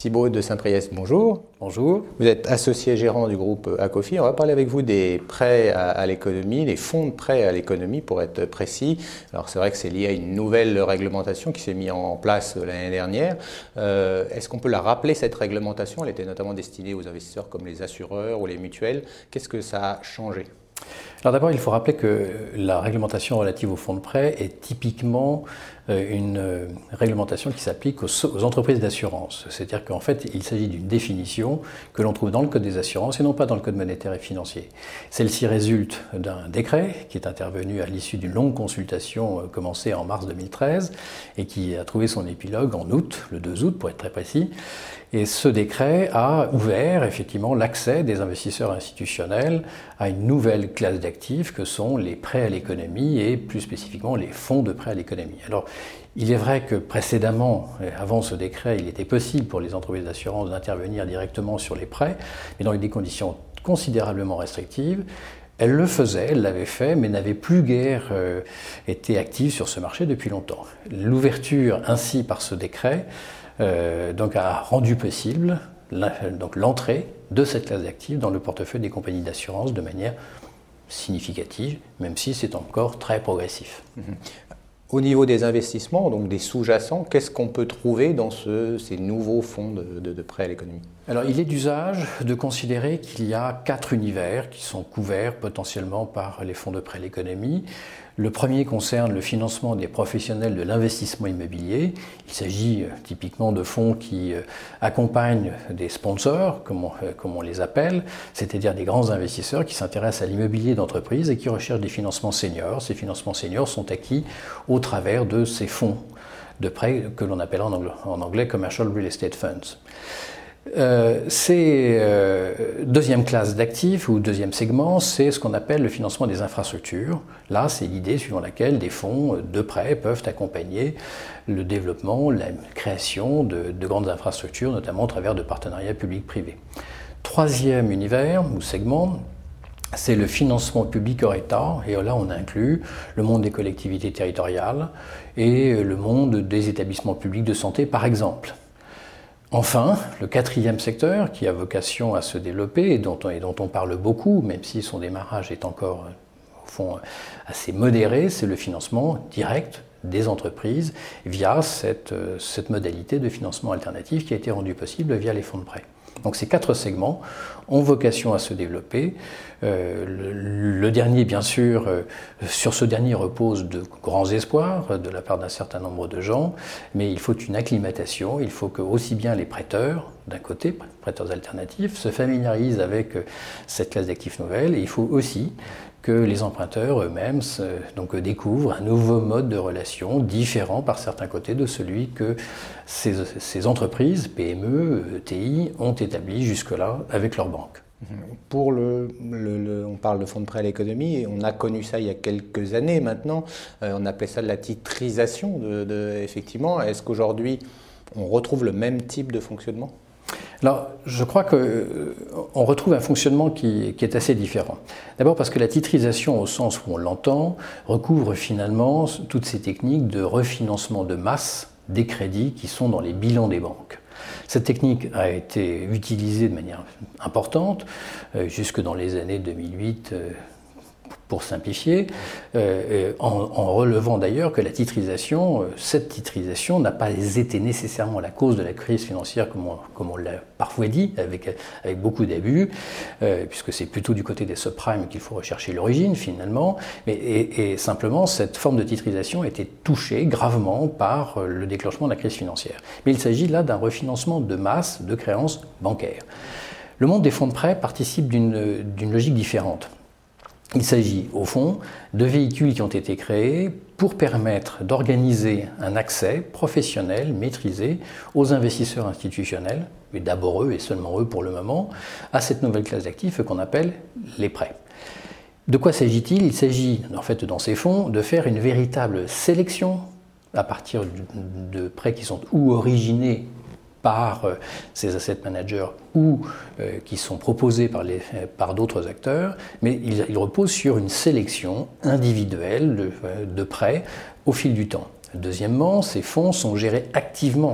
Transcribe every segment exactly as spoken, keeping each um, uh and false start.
Thibaut de Saint-Priest, bonjour. Bonjour. Vous êtes associé gérant du groupe Acofi. On va parler avec vous des prêts à, à l'économie, des fonds de prêts à l'économie pour être précis. Alors c'est vrai que c'est lié à une nouvelle réglementation qui s'est mise en place l'année dernière. Euh, est-ce qu'on peut la rappeler, cette réglementation? Elle était notamment destinée aux investisseurs comme les assureurs ou les mutuelles. Qu'est-ce que ça a changé? Alors d'abord, il faut rappeler que la réglementation relative aux fonds de prêt est typiquement une réglementation qui s'applique aux, aux entreprises d'assurance. C'est-à-dire qu'en fait, il s'agit d'une définition que l'on trouve dans le Code des assurances et non pas dans le Code monétaire et financier. Celle-ci résulte d'un décret qui est intervenu à l'issue d'une longue consultation commencée en mars deux mille treize et qui a trouvé son épilogue en août, le deux août pour être très précis. Et ce décret a ouvert effectivement l'accès des investisseurs institutionnels à une nouvelle classe d'actifs que sont les prêts à l'économie et plus spécifiquement les fonds de prêts à l'économie. Alors, il est vrai que précédemment, avant ce décret, il était possible pour les entreprises d'assurance d'intervenir directement sur les prêts, mais dans des conditions considérablement restrictives. Elle le faisait, elle l'avait fait, mais n'avait plus guère euh, été active sur ce marché depuis longtemps. L'ouverture ainsi par ce décret Euh, donc a rendu possible la, donc l'entrée de cette classe d'actifs dans le portefeuille des compagnies d'assurance de manière significative, même si c'est encore très progressif. Mmh. Au niveau des investissements, donc des sous-jacents, qu'est-ce qu'on peut trouver dans ce, ces nouveaux fonds de, de, de prêts à l'économie? Alors, il est d'usage de considérer qu'il y a quatre univers qui sont couverts potentiellement par les fonds de prêt à l'économie. Le premier concerne le financement des professionnels de l'investissement immobilier. Il s'agit euh, typiquement de fonds qui euh, accompagnent des sponsors, comme on, euh, comme on les appelle, c'est-à-dire des grands investisseurs qui s'intéressent à l'immobilier d'entreprise et qui recherchent des financements seniors. Ces financements seniors sont acquis au travers de ces fonds de prêt que l'on appelle en anglais, en anglais Commercial Real Estate Funds. Euh, c'est euh, deuxième classe d'actifs ou deuxième segment, c'est ce qu'on appelle le financement des infrastructures. Là, c'est l'idée suivant laquelle des fonds de prêt peuvent accompagner le développement, la création de, de grandes infrastructures, notamment au travers de partenariats publics-privés. Troisième univers ou segment, c'est le financement public hors État, et là on inclut le monde des collectivités territoriales et le monde des établissements publics de santé par exemple. Enfin, le quatrième secteur qui a vocation à se développer et dont on, et dont on parle beaucoup, même si son démarrage est encore au fond assez modéré, c'est le financement direct des entreprises via cette, cette modalité de financement alternatif qui a été rendue possible via les fonds de prêt. Donc ces quatre segments ont vocation à se développer. Euh, le, le dernier, bien sûr, euh, sur ce dernier reposent de grands espoirs de la part d'un certain nombre de gens, mais il faut une acclimatation, il faut que aussi bien les prêteurs, d'un côté, prêteurs alternatifs, se familiarisent avec euh, cette classe d'actifs nouvelle, et il faut aussi que les emprunteurs eux-mêmes donc, découvrent un nouveau mode de relation différent par certains côtés de celui que ces, ces entreprises, P M E, E T I, ont établi jusque-là avec leurs banques. Pour le, le, le, on parle de fonds de prêt à l'économie et on a connu ça il y a quelques années maintenant. Euh, on appelait ça de la titrisation. De, de, effectivement, est-ce qu'aujourd'hui on retrouve le même type de fonctionnement? Alors, je crois qu'on euh, retrouve un fonctionnement qui, qui est assez différent. D'abord parce que la titrisation, au sens où on l'entend, recouvre finalement toutes ces techniques de refinancement de masse des crédits qui sont dans les bilans des banques. Cette technique a été utilisée de manière importante euh, jusque dans les années deux mille huit, euh, pour simplifier, euh, en, en relevant d'ailleurs que la titrisation, euh, cette titrisation n'a pas été nécessairement la cause de la crise financière comme on, comme on l'a parfois dit, avec, avec beaucoup d'abus, euh, puisque c'est plutôt du côté des subprimes qu'il faut rechercher l'origine finalement, mais, et, et simplement cette forme de titrisation a été touchée gravement par euh, le déclenchement de la crise financière. Mais il s'agit là d'un refinancement de masse de créances bancaires. Le monde des fonds de prêt participe d'une, d'une logique différente. Il s'agit, au fond, de véhicules qui ont été créés pour permettre d'organiser un accès professionnel, maîtrisé, aux investisseurs institutionnels, et d'abord eux et seulement eux pour le moment, à cette nouvelle classe d'actifs qu'on appelle les prêts. De quoi s'agit-il? Il s'agit, en fait, dans ces fonds, de faire une véritable sélection à partir de prêts qui sont ou originés par euh, ces asset managers ou euh, qui sont proposés par, les, par d'autres acteurs, mais ils, ils reposent sur une sélection individuelle de, de prêts au fil du temps. Deuxièmement, ces fonds sont gérés activement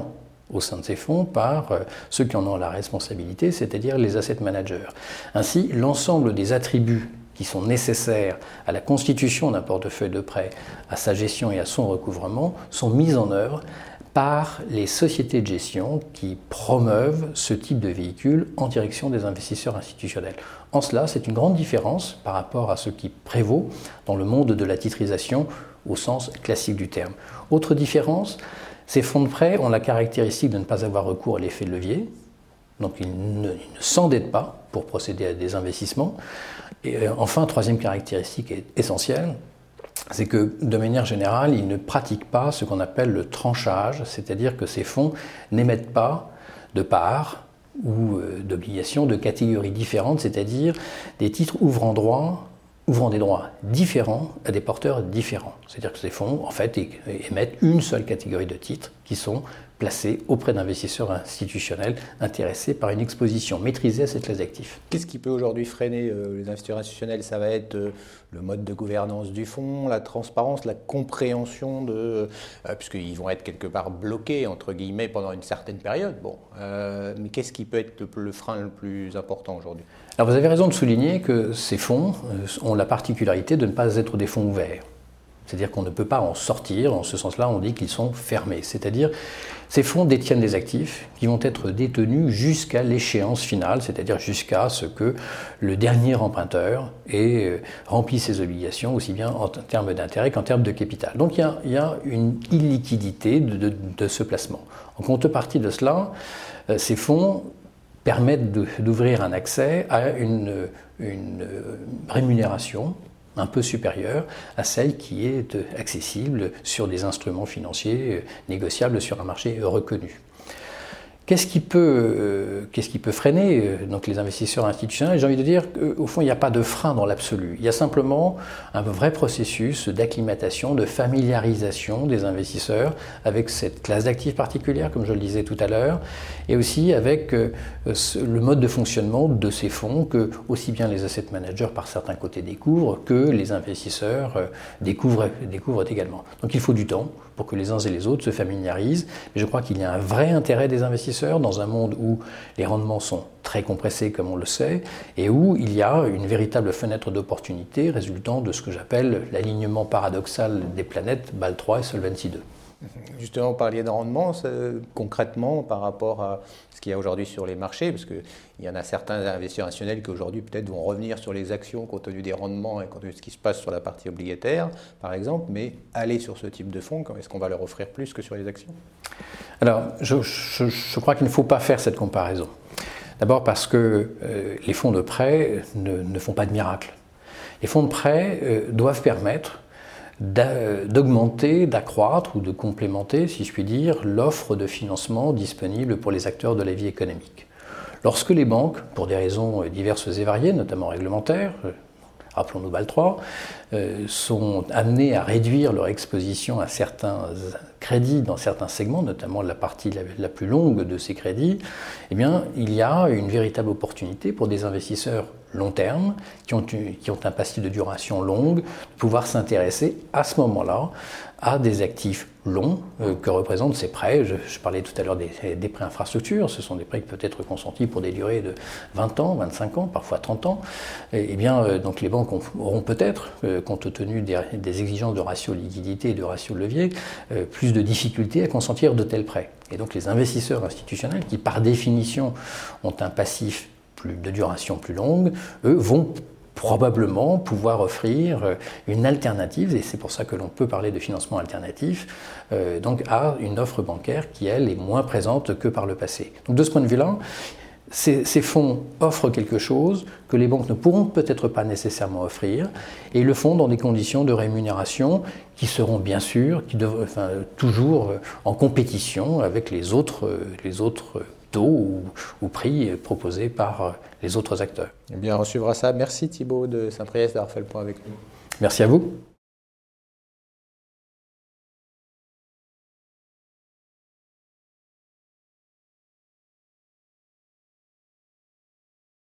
au sein de ces fonds par ceux qui en ont la responsabilité, c'est-à-dire les asset managers. Ainsi, l'ensemble des attributs qui sont nécessaires à la constitution d'un portefeuille de prêt, à sa gestion et à son recouvrement, sont mis en œuvre par les sociétés de gestion qui promeuvent ce type de véhicule en direction des investisseurs institutionnels. En cela, c'est une grande différence par rapport à ce qui prévaut dans le monde de la titrisation au sens classique du terme. Autre différence, ces fonds de prêt ont la caractéristique de ne pas avoir recours à l'effet de levier, donc ils ne, ils ne s'endettent pas pour procéder à des investissements. Et enfin, troisième caractéristique essentielle, c'est que de manière générale, ils ne pratiquent pas ce qu'on appelle le tranchage, c'est-à-dire que ces fonds n'émettent pas de parts ou d'obligations de catégories différentes, c'est-à-dire des titres ouvrant droit, ouvrant des droits différents à des porteurs différents. C'est-à-dire que ces fonds, en fait, émettent une seule catégorie de titres qui sont placés auprès d'investisseurs institutionnels intéressés par une exposition maîtrisée à cette classe d'actifs. Qu'est-ce qui peut aujourd'hui freiner euh, les investisseurs institutionnels? Ça va être euh, le mode de gouvernance du fonds, la transparence, la compréhension de... Euh, puisqu'ils vont être quelque part bloqués, entre guillemets, pendant une certaine période. Bon, euh, mais qu'est-ce qui peut être le, le frein le plus important aujourd'hui? Alors vous avez raison de souligner que ces fonds euh, ont la particularité de ne pas être des fonds ouverts. C'est-à-dire qu'on ne peut pas en sortir, en ce sens-là on dit qu'ils sont fermés. C'est-à-dire ces fonds détiennent des actifs qui vont être détenus jusqu'à l'échéance finale, c'est-à-dire jusqu'à ce que le dernier emprunteur ait rempli ses obligations, aussi bien en termes d'intérêt qu'en termes de capital. Donc il y a, il y a une illiquidité de, de, de ce placement. En contrepartie de cela, ces fonds permettent de, d'ouvrir un accès à une, une rémunération un peu supérieure à celle qui est accessible sur des instruments financiers négociables sur un marché reconnu. Qu'est-ce qui peut, euh, qu'est-ce qui peut freiner euh, donc les investisseurs institutionnels? J'ai envie de dire qu'au fond, il n'y a pas de frein dans l'absolu. Il y a simplement un vrai processus d'acclimatation, de familiarisation des investisseurs avec cette classe d'actifs particulière, comme je le disais tout à l'heure, et aussi avec euh, le mode de fonctionnement de ces fonds que aussi bien les asset managers par certains côtés découvrent que les investisseurs euh, découvrent, découvrent également. Donc il faut du temps pour que les uns et les autres se familiarisent. Mais je crois qu'il y a un vrai intérêt des investisseurs dans un monde où les rendements sont très compressés, comme on le sait, et où il y a une véritable fenêtre d'opportunité résultant de ce que j'appelle l'alignement paradoxal des planètes Bâle trois et Solvency deux. Justement, vous parliez de rendement, concrètement, par rapport à ce qu'il y a aujourd'hui sur les marchés, parce qu'il y en a certains investisseurs institutionnels qui aujourd'hui peut-être vont revenir sur les actions compte tenu des rendements et compte tenu de ce qui se passe sur la partie obligataire, par exemple, mais aller sur ce type de fonds, est-ce qu'on va leur offrir plus que sur les actions? Alors, je, je, je crois qu'il ne faut pas faire cette comparaison. D'abord parce que euh, les fonds de prêt ne, ne font pas de miracle. Les fonds de prêt euh, doivent permettre d'augmenter, d'accroître ou de complémenter, si je puis dire, l'offre de financement disponible pour les acteurs de la vie économique. Lorsque les banques, pour des raisons diverses et variées, notamment réglementaires, rappelons-nous Bâle trois, euh, sont amenées à réduire leur exposition à certains crédits dans certains segments, notamment la partie la, la plus longue de ces crédits, eh bien, il y a une véritable opportunité pour des investisseurs long terme, qui ont, qui ont un passif de duration longue, de pouvoir s'intéresser à ce moment-là à des actifs longs euh, que représentent ces prêts. Je, je parlais tout à l'heure des, des prêts infrastructures, ce sont des prêts qui peuvent être consentis pour des durées de vingt ans, vingt-cinq ans, parfois trente ans. Et, et bien, euh, donc les banques ont, auront peut-être, euh, compte tenu des, des exigences de ratio liquidité et de ratio levier, euh, plus de difficultés à consentir de tels prêts. Et donc les investisseurs institutionnels, qui par définition ont un passif plus, de duration plus longue, eux vont probablement pouvoir offrir une alternative, et c'est pour ça que l'on peut parler de financement alternatif, euh, donc à une offre bancaire qui, elle, est moins présente que par le passé. Donc de ce point de vue-là, ces, ces fonds offrent quelque chose que les banques ne pourront peut-être pas nécessairement offrir, et ils le font dans des conditions de rémunération qui seront bien sûr, qui devraient, enfin, toujours en compétition avec les autres, les autres taux ou, ou prix proposés par les autres acteurs. Eh bien, on suivra ça. Merci Thibaut de Saint-Priest d'avoir fait le point avec nous. Merci à vous.